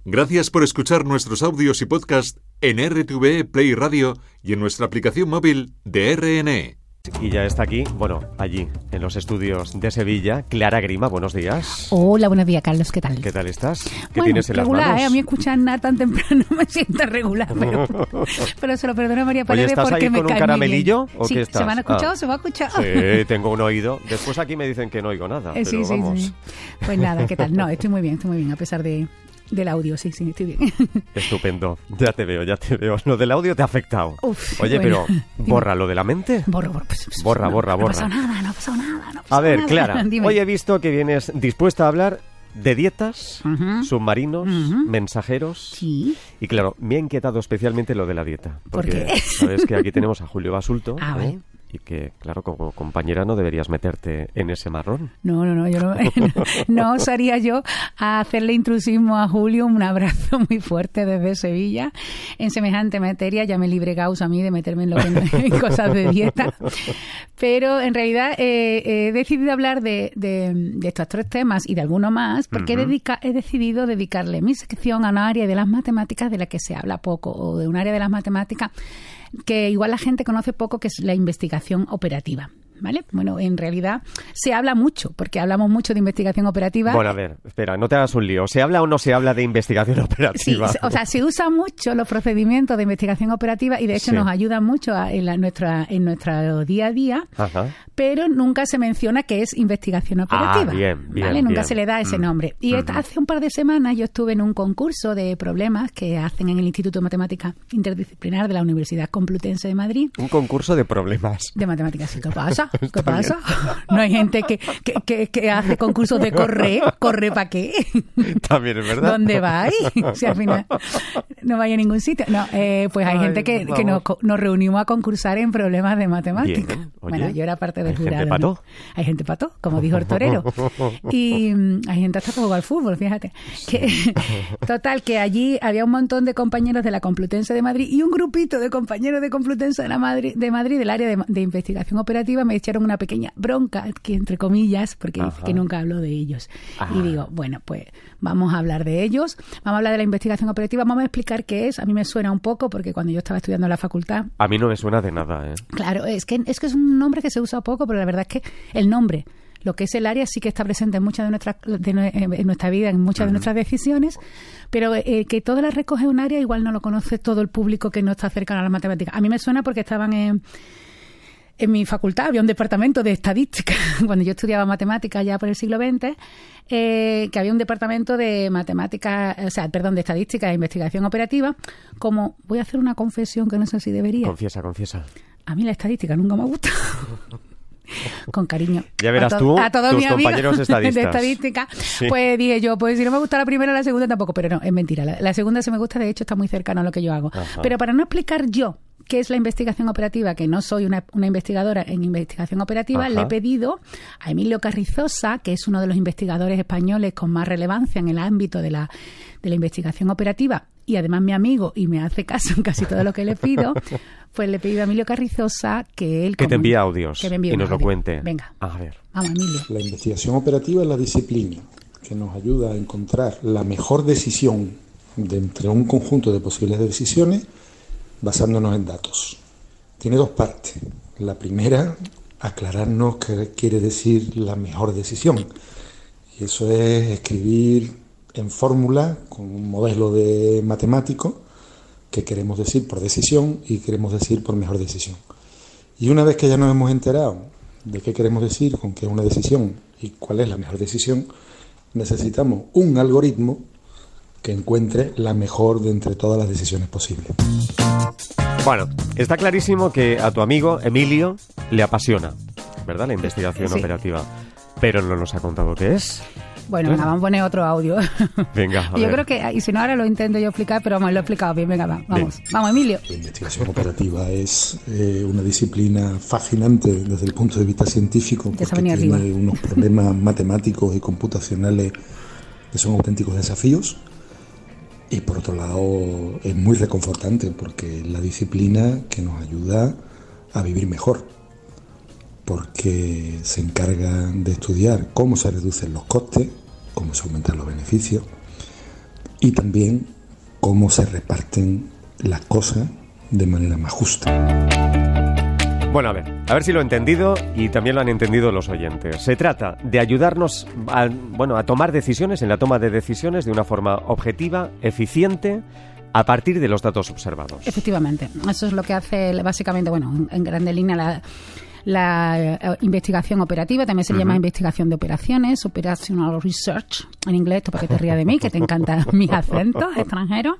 Gracias por escuchar nuestros audios y podcast en RTVE Play Radio y en nuestra aplicación móvil de RNE. Y ya está aquí, allí, en los estudios de Sevilla, Clara Grima. Buenos días. Hola, buenos días, Carlos. ¿Qué tal? ¿Qué tal estás? ¿Qué tienes en regular, las manos? A mí escuchar nada tan temprano me sienta regular, pero se lo perdono a María Paredes porque me cae. ¿Estás ahí con un caramelillo o sí, qué estás? ¿Se me han escuchado? ¿Se me ha escuchado? Sí, tengo un oído. Después aquí me dicen que no oigo nada, pero sí, vamos. Sí. Pues nada, ¿qué tal? No, estoy muy bien, a pesar del audio, sí, estoy bien. Estupendo, ya te veo. Lo del audio te ha afectado. Uf, oye, bueno, pero borra lo de la mente. Borra. Borra. No ha pasado nada. A ver, Clara, Dime. hoy he visto que vienes dispuesta a hablar de dietas, Uh-huh. submarinos, mensajeros. Sí. Y claro, me ha inquietado especialmente lo de la dieta. ¿Por Porque qué? sabes que aquí tenemos a Julio Basulto. Vale. Y que, claro, como compañera no deberías meterte en ese marrón. No, yo no osaría yo a hacerle intrusismo a Julio. Un abrazo muy fuerte desde Sevilla. En semejante materia ya me libre causa a mí de meterme en, en cosas de dieta. Pero en realidad he decidido hablar de estos tres temas y de alguno más porque he decidido dedicarle mi sección a un área de las matemáticas de la que se habla poco, o de un área de las matemáticas que igual la gente conoce poco, que es la investigación operativa, ¿vale? Bueno, en realidad se habla mucho, porque hablamos mucho de investigación operativa. Bueno, a ver, espera, no te hagas un lío. ¿Se habla o no se habla de investigación operativa? Sí, o sea, se usan mucho los procedimientos de investigación operativa y de hecho nos ayudan mucho en nuestro día a día, pero nunca se menciona que es investigación operativa. Bien, ¿vale? Nunca bien. se le da ese nombre. Y hace un par de semanas yo estuve en un concurso de problemas que hacen en el Instituto de Matemáticas Interdisciplinar de la Universidad Complutense de Madrid. Un concurso de problemas. De matemáticas, ¿sí? ¿Qué pasa? ¿Qué pasa? No hay gente que hace concursos de correr. ¿Corre para qué? También es verdad. ¿Dónde vais? Si al final no vaya a ningún sitio. No, pues hay gente que nos reunimos a concursar en problemas de matemáticas. Bien, oye, bueno, yo era parte del jurado. ¿Hay gente pató? ¿No? Hay gente pató, como dijo el torero. Y hay gente hasta que juega al fútbol, fíjate. Total, que allí había un montón de compañeros de la Complutense de Madrid y un grupito de compañeros de Complutense de Madrid, del área de investigación operativa, me echaron una pequeña bronca, que entre comillas, porque dice que nunca hablo de ellos. Y digo, bueno, pues vamos a hablar de ellos, vamos a hablar de la investigación operativa, vamos a explicar qué es. A mí me suena un poco, porque cuando yo estaba estudiando en la facultad... A mí no me suena de nada, ¿eh? Claro, es que es un nombre que se usa poco, pero la verdad es que el nombre, lo que es el área, sí que está presente en muchas en nuestra vida, en muchas de nuestras decisiones, pero que todo la recoge un área, igual no lo conoce todo el público que no está cercano a las matemáticas. A mí me suena porque estaban en mi facultad, había un departamento de estadística, cuando yo estudiaba matemáticas ya por el siglo XX, que había un departamento de matemáticas, de estadística e investigación operativa. Como, voy a hacer una confesión que no sé si debería. Confiesa. A mí la estadística nunca me ha gustado. Con cariño. Ya verás a todos mis tus compañeros estadistas. De estadística, pues dije yo, pues si no me gusta la primera, la segunda tampoco, pero no, es mentira. La segunda sí me gusta, de hecho está muy cercana a lo que yo hago. Pero para no explicar yo qué es la investigación operativa, que no soy una investigadora en investigación operativa, le he pedido a Emilio Carrizosa, que es uno de los investigadores españoles con más relevancia en el ámbito de la investigación operativa, y además mi amigo, y me hace caso en casi todo lo que le pido, pues le he pedido a Emilio Carrizosa que él... Que te envíe audios y nos lo cuente. Venga, a ver. Vamos, Emilio. La investigación operativa es la disciplina que nos ayuda a encontrar la mejor decisión de entre un conjunto de posibles decisiones basándonos en datos. Tiene dos partes. La primera, aclararnos qué quiere decir la mejor decisión. Y eso es escribir en fórmula con un modelo de matemático qué queremos decir por decisión y queremos decir por mejor decisión. Y una vez que ya nos hemos enterado de qué queremos decir con qué es una decisión y cuál es la mejor decisión, necesitamos un algoritmo que encuentre la mejor de entre todas las decisiones posibles. Bueno, está clarísimo que a tu amigo Emilio le apasiona, ¿verdad?, la investigación operativa. Pero no nos ha contado qué es. Bueno, venga, vamos a poner otro audio. Venga, a yo ver. creo que, y si no ahora lo intento yo explicar, pero vamos, lo he explicado bien. Venga, vamos, Emilio. La investigación operativa es una disciplina fascinante desde el punto de vista científico, porque tiene unos problemas matemáticos y computacionales que son auténticos desafíos. Y por otro lado es muy reconfortante porque es la disciplina que nos ayuda a vivir mejor, porque se encarga de estudiar cómo se reducen los costes, cómo se aumentan los beneficios, y también cómo se reparten las cosas de manera más justa. Bueno, a ver si lo he entendido y también lo han entendido los oyentes. Se trata de ayudarnos a tomar decisiones, en la toma de decisiones de una forma objetiva, eficiente, a partir de los datos observados. Efectivamente, eso es lo que hace básicamente, en grande línea la investigación operativa, también se llama investigación de operaciones, operational research, en inglés, esto para que te rías de mí, que te encantan mis acentos extranjeros.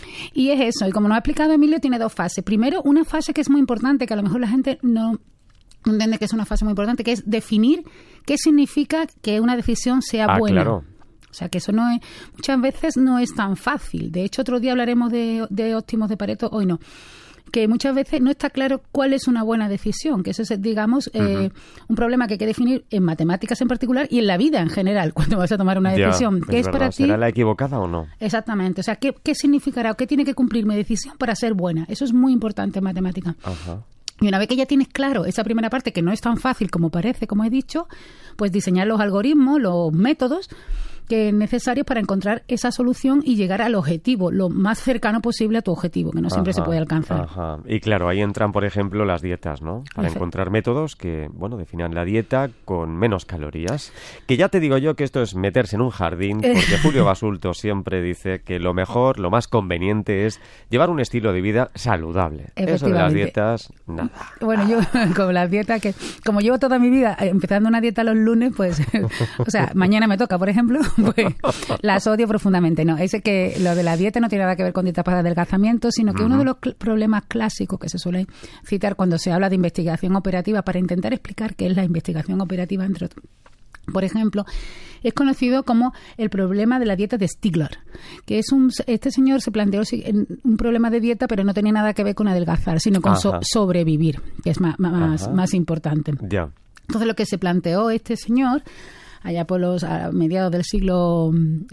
Y es eso, y como nos ha explicado Emilio, tiene dos fases. Primero, una fase que es muy importante, que a lo mejor la gente no entiende que es una fase muy importante, que es definir qué significa que una decisión sea buena. Claro. O sea, que eso no es, muchas veces no es tan fácil. De hecho, otro día hablaremos de óptimos de Pareto, hoy no. Que muchas veces no está claro cuál es una buena decisión, que eso es, digamos, un problema que hay que definir en matemáticas en particular y en la vida en general, cuando vas a tomar una decisión. ¿Qué es para ti? ¿Será la equivocada o no? Exactamente. O sea, ¿qué significará o qué tiene que cumplir mi decisión para ser buena? Eso es muy importante en matemáticas. Ajá. Y una vez que ya tienes claro esa primera parte, que no es tan fácil como parece, como he dicho, pues diseñar los algoritmos, los métodos que es necesario para encontrar esa solución y llegar al objetivo, lo más cercano posible a tu objetivo, que no siempre se puede alcanzar. Ajá. Y claro, ahí entran, por ejemplo, las dietas, ¿no? Para encontrar métodos que, definan la dieta con menos calorías. Que ya te digo yo que esto es meterse en un jardín, porque Julio Basulto siempre dice que lo mejor, lo más conveniente es llevar un estilo de vida saludable. Eso de las dietas, nada. Bueno, yo con las dietas, que como llevo toda mi vida empezando una dieta los lunes, pues, o sea, mañana me toca, por ejemplo, pues las odio profundamente. No, es que lo de la dieta no tiene nada que ver con dieta para adelgazamiento, sino que uno de los problemas clásicos que se suele citar cuando se habla de investigación operativa, para intentar explicar qué es la investigación operativa, entre otros, por ejemplo, es conocido como el problema de la dieta de Stigler, que es este señor se planteó un problema de dieta, pero no tenía nada que ver con adelgazar, sino con sobrevivir, que es más importante. Ya. Entonces, lo que se planteó este señor allá por a mediados del siglo,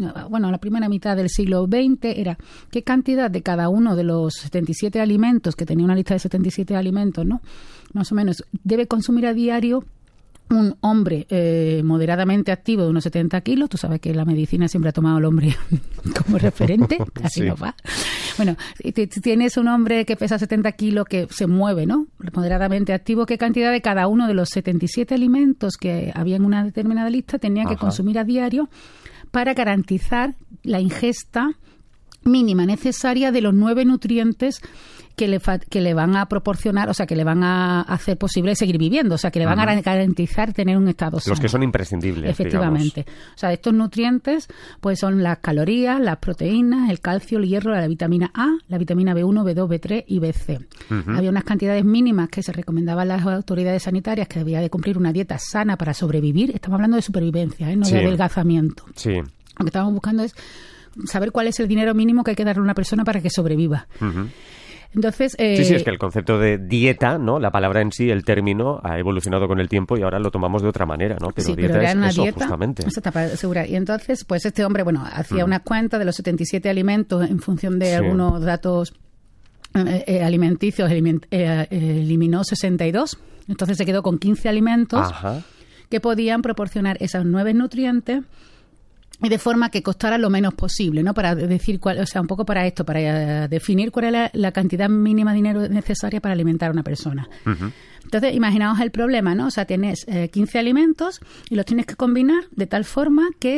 la primera mitad del siglo XX, era qué cantidad de cada uno de los 77 alimentos, que tenía una lista de 77 alimentos, ¿no? Más o menos, debe consumir a diario un hombre moderadamente activo de unos 70 kilos. Tú sabes que la medicina siempre ha tomado al hombre como referente, así sí. No va. Bueno, tienes un hombre que pesa 70 kilos que se mueve, ¿no? Moderadamente activo. ¿Qué cantidad de cada uno de los 77 alimentos que había en una determinada lista tenía que consumir a diario para garantizar la ingesta mínima necesaria de los 9 nutrientes que le van a proporcionar, o sea, que le van a hacer posible seguir viviendo, o sea, que le van a garantizar tener un estado sano. Los que son imprescindibles, efectivamente. Digamos. O sea, estos nutrientes pues son las calorías, las proteínas, el calcio, el hierro, la vitamina A, la vitamina B1, B2, B3 y BC. Había unas cantidades mínimas que se recomendaban las autoridades sanitarias, que debía de cumplir una dieta sana para sobrevivir. Estamos hablando de supervivencia, no de adelgazamiento. Sí. Lo que estamos buscando es saber cuál es el dinero mínimo que hay que darle a una persona para que sobreviva. Entonces, sí, es que el concepto de dieta, ¿no? La palabra en sí, el término, ha evolucionado con el tiempo y ahora lo tomamos de otra manera, ¿no? Pero sí, dieta pero era una es eso, dieta, justamente. Eso está para asegurar. Y entonces, pues este hombre, hacía unas cuentas de los 77 alimentos en función de algunos datos alimenticios, eliminó 62. Entonces se quedó con 15 alimentos que podían proporcionar esos 9 nutrientes, y de forma que costara lo menos posible, ¿no? Para decir cuál, o sea, un poco para esto, para definir cuál era la cantidad mínima de dinero necesaria para alimentar a una persona. Entonces, imaginaos el problema, ¿no? O sea, tienes 15 alimentos y los tienes que combinar de tal forma que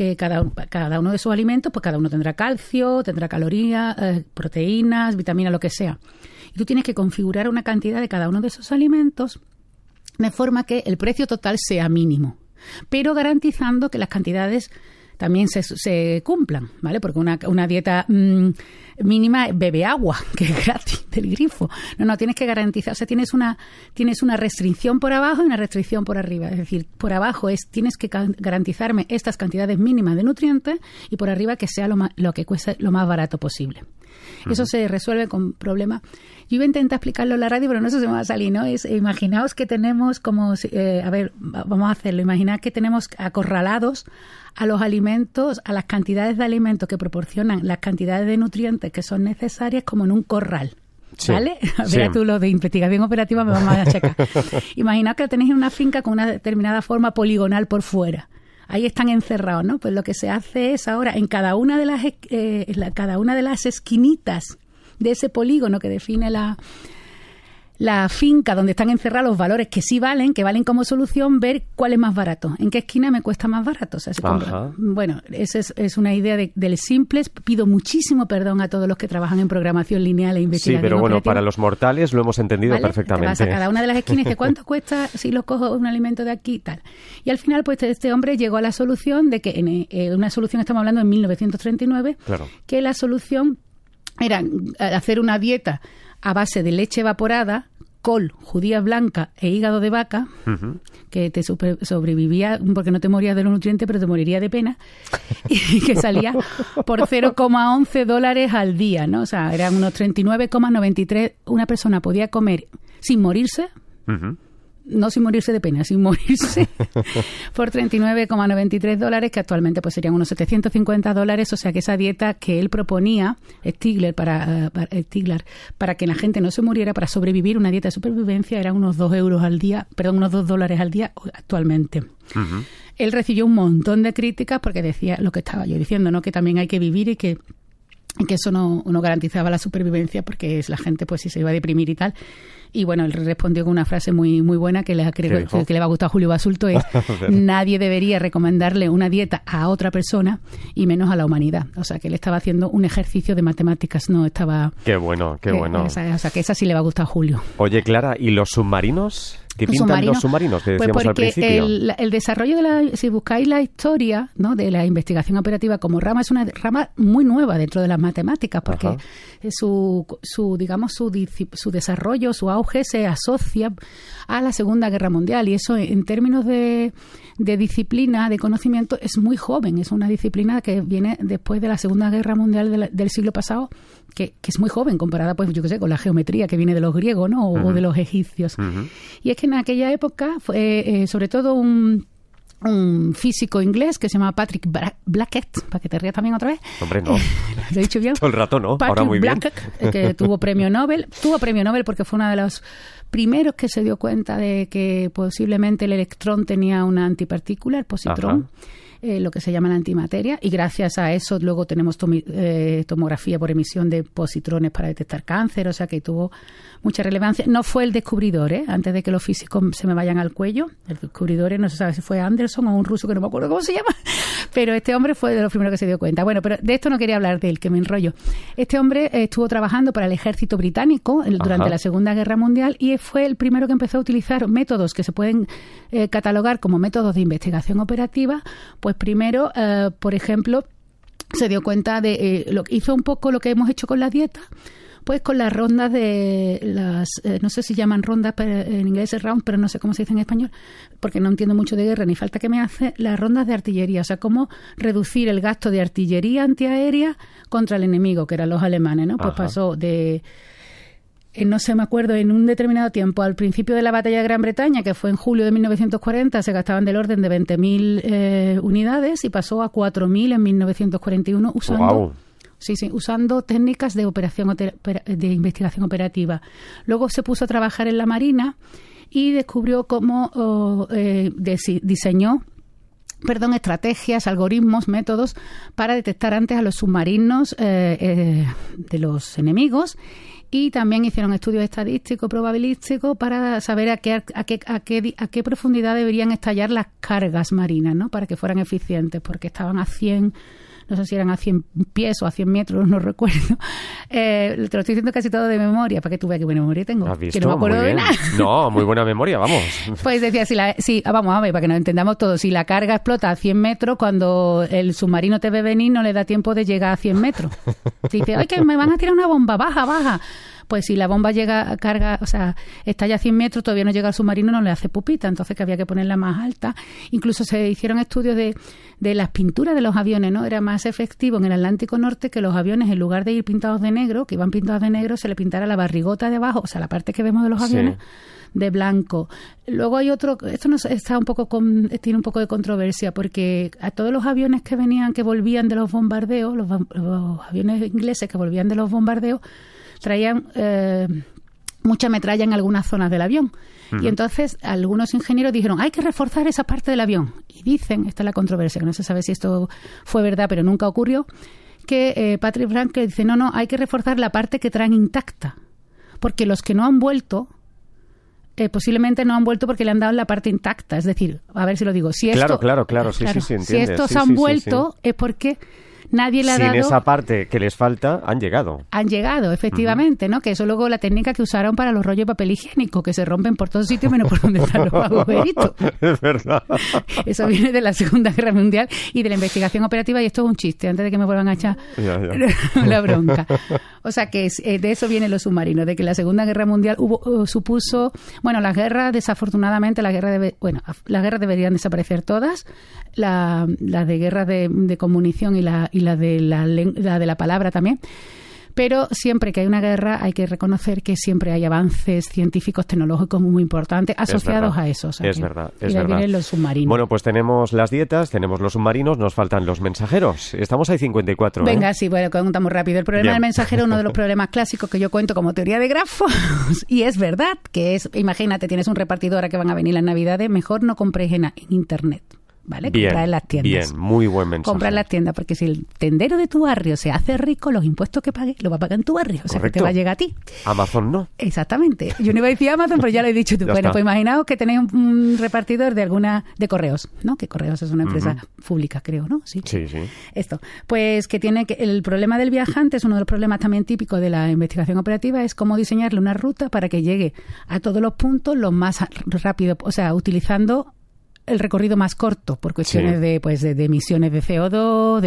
cada uno de esos alimentos, pues cada uno tendrá calcio, tendrá calorías, proteínas, vitaminas, lo que sea. Y tú tienes que configurar una cantidad de cada uno de esos alimentos de forma que el precio total sea mínimo, pero garantizando que las cantidades también se cumplan, ¿vale? Porque una dieta mínima bebe agua, que es gratis, del grifo. No, tienes que garantizar, o sea, tienes una restricción por abajo y una restricción por arriba. Es decir, por abajo tienes que garantizarme estas cantidades mínimas de nutrientes y por arriba que sea lo que cueste lo más barato posible. Eso se resuelve con problemas. Yo iba a intentar explicarlo en la radio, pero no sé si me va a salir, ¿no? Imaginaos que tenemos vamos a hacerlo. Imaginad que tenemos acorralados a los alimentos, a las cantidades de alimentos que proporcionan las cantidades de nutrientes que son necesarias, como en un corral. ¿Vale? Sí. Mira, tú los de investigación operativa me vamos a checar. Imaginad que lo tenéis en una finca con una determinada forma poligonal por fuera. ahí están encerrados, ¿no? Pues lo que se hace es ahora en cada una de las esquinitas de ese polígono que define la finca donde están encerrados los valores que sí valen, que valen como solución, ver cuál es más barato, en qué esquina me cuesta más barato. O sea, se compra. Bueno, esa es una idea del Simples. Pido muchísimo perdón a todos los que trabajan en programación lineal e investigación. Sí, pero bueno, operativa. para los mortales lo hemos entendido perfectamente. Te vas a cada una de las esquinas y dices, ¿cuánto cuesta si lo cojo un alimento de aquí y tal? Y al final, pues este hombre llegó a la solución de que, una solución, estamos hablando en 1939, claro, que la solución era hacer una dieta a base de leche evaporada, col, judía blanca e hígado de vaca, que te sobrevivía porque no te morías de los nutrientes, pero te moriría de pena, y que salía por $0,11 al día, ¿no? O sea, eran unos 39,93. Una persona podía comer sin morirse, no sin morirse de pena, sin morirse, por $39,93, que actualmente pues serían unos $750. O sea que esa dieta que él proponía, Stigler, para que la gente no se muriera, para sobrevivir, una dieta de supervivencia, eran unos $2 al día, unos $2 al día actualmente. Él recibió un montón de críticas porque decía lo que estaba yo diciendo, ¿no? Que también hay que vivir y que eso no garantizaba la supervivencia, porque la gente pues sí se iba a deprimir y tal. Y bueno, él respondió con una frase muy muy buena que le va a gustar a Julio Basulto, es: nadie debería recomendarle una dieta a otra persona y menos a la humanidad. O sea, que él estaba haciendo un ejercicio de matemáticas, no estaba... Qué bueno, qué bueno. O sea, que esa sí le va a gustar a Julio. Oye, Clara, ¿y los submarinos? ¿Qué pintan los submarinos que decíamos pues al principio? El desarrollo si buscáis la historia, ¿no?, de la investigación operativa como rama, es una rama muy nueva dentro de las matemáticas, porque su desarrollo, su auge se asocia a la Segunda Guerra Mundial, y eso en términos de disciplina, de conocimiento, es muy joven. Es una disciplina que viene después de la Segunda Guerra Mundial del siglo pasado, que es muy joven comparada, pues yo qué sé, con la geometría que viene de los griegos, ¿no? O de los egipcios. Y es que en aquella época fue sobre todo un físico inglés que se llama Patrick Blackett, para que te rías también otra vez. Hombre, no. ¿Lo he dicho bien? Todo el rato no, Patrick ahora muy Blackett, bien. Que tuvo premio Nobel. Tuvo premio Nobel porque fue uno de los primeros que se dio cuenta de que posiblemente el electrón tenía una antipartícula, el positrón. Lo que se llama la antimateria, y gracias a eso luego tenemos tomografía por emisión de positrones para detectar cáncer, o sea que tuvo mucha relevancia. No fue el descubridor, antes de que los físicos se me vayan al cuello, el descubridor no se sabe si fue Anderson o un ruso que no me acuerdo cómo se llama, pero este hombre fue de los primeros que se dio cuenta. Bueno, pero de esto no quería hablar de él, que me enrollo. Este hombre estuvo trabajando para el ejército británico durante la Segunda Guerra Mundial, y fue el primero que empezó a utilizar métodos que se pueden catalogar como métodos de investigación operativa. Pues primero, por ejemplo, se dio cuenta de hizo un poco lo que hemos hecho con la dieta, pues con las rondas de las, no sé si llaman rondas, pero en inglés es round, pero no sé cómo se dice en español, porque no entiendo mucho de guerra ni falta que me hace, las rondas de artillería, o sea, cómo reducir el gasto de artillería antiaérea contra el enemigo, que eran los alemanes, ¿no? Pues pasó de... no sé, me acuerdo, en un determinado tiempo, al principio de la batalla de Gran Bretaña, que fue en julio de 1940, se gastaban del orden de 20.000 unidades, y pasó a 4.000 en 1941 usando técnicas de de investigación operativa. Luego se puso a trabajar en la Marina y descubrió cómo diseñó estrategias, algoritmos, métodos para detectar antes a los submarinos de los enemigos. Y también hicieron estudios estadísticos, probabilísticos, para saber a qué profundidad deberían estallar las cargas marinas, ¿no? Para que fueran eficientes, porque estaban a 100, no sé si eran a 100 pies o a 100 metros, no recuerdo. Te lo estoy diciendo casi todo de memoria, para que tú veas qué buena memoria tengo. ¿Has visto? Que no me acuerdo de nada. No, muy buena memoria, vamos. Pues decía, vamos a ver, para que nos entendamos todos, si la carga explota a 100 metros, cuando el submarino te ve venir, no le da tiempo de llegar a 100 metros. Dice, ¡ay, que me van a tirar una bomba! ¡Baja! Pues si la bomba llega a carga, o sea, estalla a 100 metros, todavía no llega al submarino, no le hace pupita, entonces que había que ponerla más alta. Incluso se hicieron estudios de las pinturas de los aviones, ¿no? Era más efectivo en el Atlántico Norte que los aviones, en lugar de ir pintados de negro, que iban pintados de negro, se le pintara la barrigota de abajo, o sea, la parte que vemos de los aviones, de blanco. Luego hay otro, esto no está tiene un poco de controversia, porque a todos los aviones que volvían de los bombardeos, los aviones ingleses que volvían de los bombardeos, traían mucha metralla en algunas zonas del avión. Y entonces algunos ingenieros dijeron, hay que reforzar esa parte del avión. Y dicen, esta es la controversia, que no se sabe si esto fue verdad, pero nunca ocurrió, que Patrick Frankel dice, no, hay que reforzar la parte que traen intacta. Porque los que no han vuelto, posiblemente no han vuelto porque le han dado la parte intacta. Es decir, a ver si lo digo. Si esto, claro, sí, entiende. Si estos han vuelto es porque nadie le ha dado... Sin esa parte que les falta, han llegado. Han llegado, efectivamente, ¿no? Que eso luego la técnica que usaron para los rollos de papel higiénico, que se rompen por todos sitios menos por donde están los agujeritos. Es verdad. Eso viene de la Segunda Guerra Mundial y de la investigación operativa, y esto es un chiste, antes de que me vuelvan a echar la bronca. O sea, que de eso vienen los submarinos, de que la Segunda Guerra Mundial supuso... Bueno, las guerras, desafortunadamente, las guerras deberían desaparecer todas, las de guerras de comunicación y la de la palabra también. Pero siempre que hay una guerra hay que reconocer que siempre hay avances científicos, tecnológicos muy importantes asociados a eso. O sea, es verdad. Vienen los submarinos. Bueno, pues tenemos las dietas, tenemos los submarinos, nos faltan los mensajeros. Estamos ahí 54. Venga, sí, bueno, contamos rápido. El problema del mensajero es uno de los problemas clásicos que yo cuento como teoría de grafos. Y es verdad que es, imagínate, tienes un repartidor ahora que van a venir las Navidades, mejor no compréis en Internet. ¿Vale? Comprar en las tiendas. Bien, muy buen mensaje. Comprar en las tiendas, porque si el tendero de tu barrio se hace rico, los impuestos que pague lo va a pagar en tu barrio. O sea, que te va a llegar a ti. Amazon no. Exactamente. Yo no iba a decir Amazon, pero ya lo he dicho tú. Bueno, pues imaginaos que tenéis un repartidor de correos, ¿no? Que Correos es una empresa pública, creo, ¿no? Sí. Esto. Pues que tiene que el problema del viajante es uno de los problemas también típicos de la investigación operativa, es cómo diseñarle una ruta para que llegue a todos los puntos lo más rápido, o sea, utilizando el recorrido más corto por cuestiones de emisiones de CO2,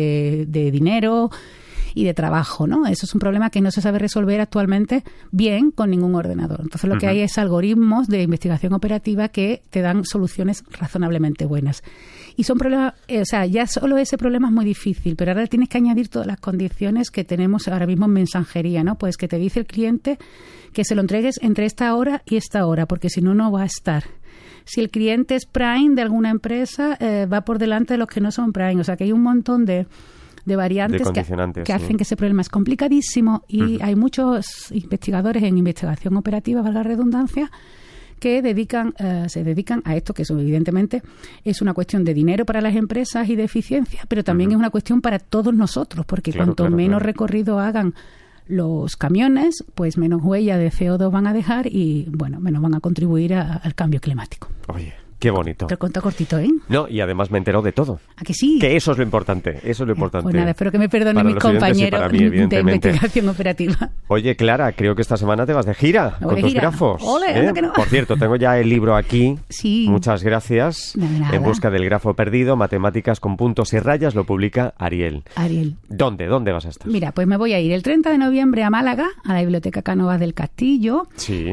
de dinero y de trabajo, ¿no? Eso es un problema que no se sabe resolver actualmente bien con ningún ordenador. Entonces lo que hay es algoritmos de investigación operativa que te dan soluciones razonablemente buenas. Y son problemas, o sea, ya solo ese problema es muy difícil, pero ahora tienes que añadir todas las condiciones que tenemos ahora mismo en mensajería, ¿no? Pues que te dice el cliente que se lo entregues entre esta hora y esta hora, porque si no, no va a estar. Si el cliente es Prime de alguna empresa, va por delante de los que no son Prime. O sea, que hay un montón de variantes que hacen que ese problema es complicadísimo y hay muchos investigadores en investigación operativa, valga la redundancia, que se dedican a esto, que eso evidentemente es una cuestión de dinero para las empresas y de eficiencia, pero también es una cuestión para todos nosotros, porque cuanto menos recorrido hagan los camiones, pues menos huella de CO2 van a dejar y, bueno, menos van a contribuir al cambio climático. Oye, qué bonito. Te lo cuento cortito, ¿eh? No, y además me he enterado de todo. ¿A que sí? Que eso es lo importante, Pues nada, espero que me perdonen mis compañeros de investigación operativa. Oye, Clara, creo que esta semana te vas de gira con tus grafos. Ole, que no. Por cierto, tengo ya el libro aquí. Sí. Muchas gracias. En busca del grafo perdido, matemáticas con puntos y rayas, lo publica Ariel. ¿Dónde vas a estar? Mira, pues me voy a ir el 30 de noviembre a Málaga, a la Biblioteca Cánovas del Castillo. Sí.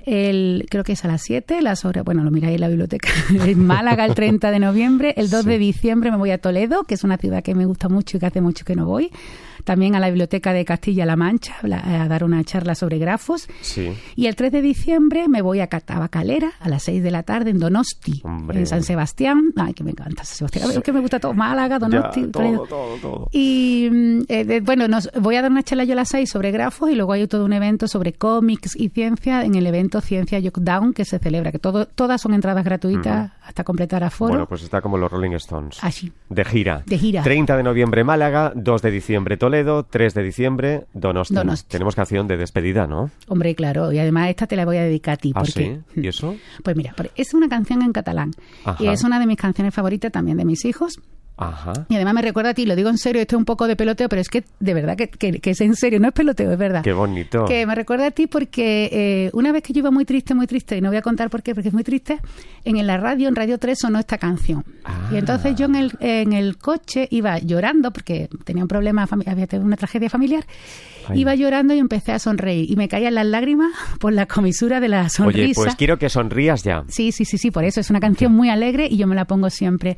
Creo que es a las 7, las horas, bueno, lo miráis en la biblioteca, en Málaga el 30 de noviembre, el 2 de diciembre me voy a Toledo, que es una ciudad que me gusta mucho y que hace mucho que no voy, también a la Biblioteca de Castilla-La Mancha a dar una charla sobre grafos, y el 3 de diciembre me voy a Tabacalera a las 6 de la tarde en Donosti, en San Sebastián. Ay, que me encanta San Sebastián, es que me gusta todo, Málaga, Donosti, todo. Y bueno, voy a dar una charla yo a las 6 sobre grafos y luego hay todo un evento sobre cómics y ciencia en el evento Ciencia Lockdown que se celebra, que todas son entradas gratuitas hasta completar aforo. Bueno, pues está como los Rolling Stones. Así. De gira. 30 de noviembre Málaga, 2 de diciembre Toledo, 3 de diciembre Donosti. Tenemos canción de despedida, ¿no? Hombre, claro, y además esta te la voy a dedicar a ti. ¿Ah, porque, sí? ¿Y eso? Pues mira, es una canción en catalán. Ajá. Y es una de mis canciones favoritas también de mis hijos. Ajá. Y además me recuerda a ti, lo digo en serio, esto es un poco de peloteo, pero es que de verdad que es en serio, no es peloteo, es verdad. Qué bonito. Que me recuerda a ti porque una vez que yo iba muy triste, y no voy a contar por qué, porque es muy triste, en Radio 3 sonó esta canción. Y entonces yo en el coche iba llorando porque tenía un problema, había tenido una tragedia familiar. Ay. Iba llorando y empecé a sonreír y me caían las lágrimas por la comisura de la sonrisa. Oye, pues quiero que sonrías ya. Sí, por eso es una canción muy alegre y yo me la pongo siempre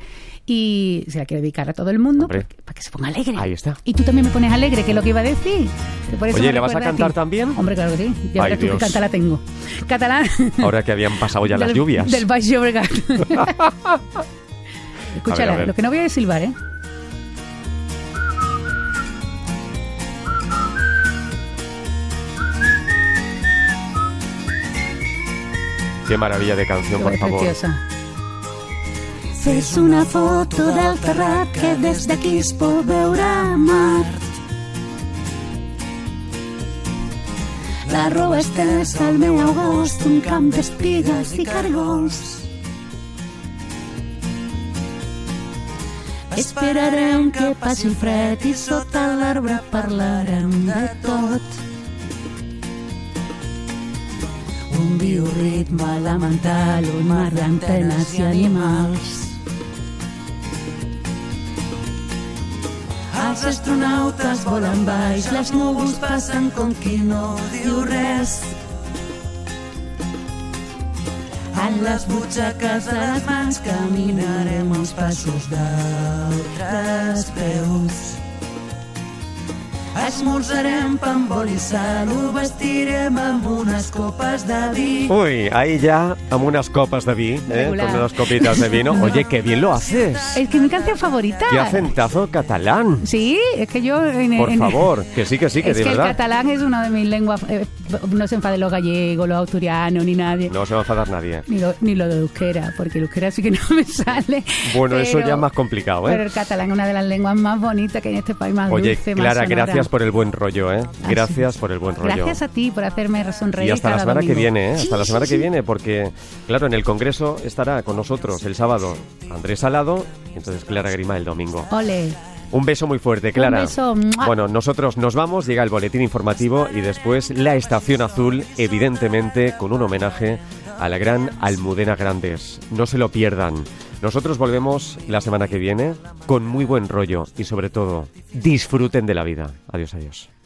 y se la quiero dedicar a todo el mundo para que se ponga alegre. Ahí está. Y tú también me pones alegre, que es lo que iba a decir. Por eso oye, ¿le vas a cantar también? Hombre, claro que sí. Ya verás tú que canta la tengo. Catalán. Ahora que habían pasado ya las lluvias. Del Baix Llobregat. Escúchala, a ver. Lo que no voy a silbar, ¿eh? Qué maravilla de canción, por favor. Preciosa. Fes una foto del terrat que des d'aquí es pot veure mar. La roba estesa al meu agost, un camp d'espigues i cargols. Esperarem que passi el fred i sota l'arbre parlarem de tot. Un bioritme elemental, un mar d'antenes i animals. Els astronautes volen baix, les núvols passen com qui no diu res. En les butxaques de les mans caminarem els passos d'altres peus. Esmorzarem pa amb oli i sal, ho vestirem amb unes copes de vi. Uy, ahí ya, amb unas copas de vi, con unas copitas de vino. Oye, qué bien lo haces. Es que es mi canción favorita. Qué acentazo catalán. Sí, es que yo... Por favor, que sí, es de que verdad. el catalán es una de mis lenguas... no se enfaden los gallegos, los asturianos, ni nadie. No se va a enfadar nadie. Ni lo de euskera, porque el euskera sí que no me sale. Bueno, eso ya es más complicado, ¿eh? Pero el catalán es una de las lenguas más bonitas que hay en este país, más Oye, dulce, Clara, más sonora. gracias por el buen rollo, ¿eh? Gracias por el buen rollo. Gracias a ti por hacerme sonreír. Y hasta la cada semana domingo. que viene, ¿eh? Hasta la semana Sí. que viene, porque, claro, en el Congreso estará con nosotros el sábado Andrés Salado y entonces Clara Grima el domingo. Ole. Un beso muy fuerte, Clara. Un beso. ¡Mua! Bueno, nosotros nos vamos, llega el boletín informativo y después la Estación Azul, evidentemente con un homenaje a la gran Almudena Grandes. No se lo pierdan. Nosotros volvemos la semana que viene con muy buen rollo y sobre todo, disfruten de la vida. Adiós, adiós.